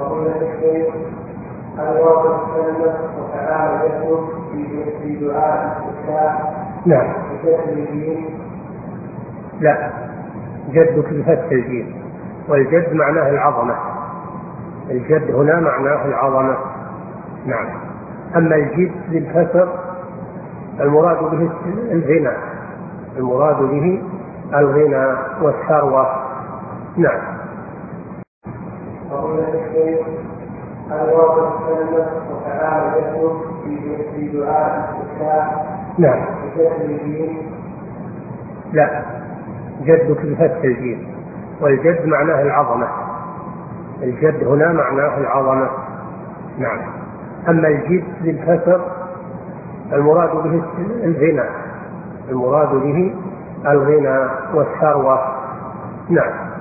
فضيلة الشيخ، هل ورد السنة وكلام يسلك في دعاء الاستفتاح؟ نعم. بكسر الجيم؟ لا، جد بفتح الجيم، والجد معناه العظمة. الجد هنا معناه العظمة. نعم. أما الجد بالكسر المراد به الغنى، المراد به الغنى والثروة. نعم. فضيلة الشيخ، هل ورد السنة وكلام يسلك في دعاء الاستفتاح؟ نعم. بكسر الجيم؟ لا، جد بفتح الجيم، والجد معناه العظمة. الجد هنا معناه العظمة. نعم. أما الجد بالكسر المراد به الغنى، المراد به الغنى والثروة. نعم.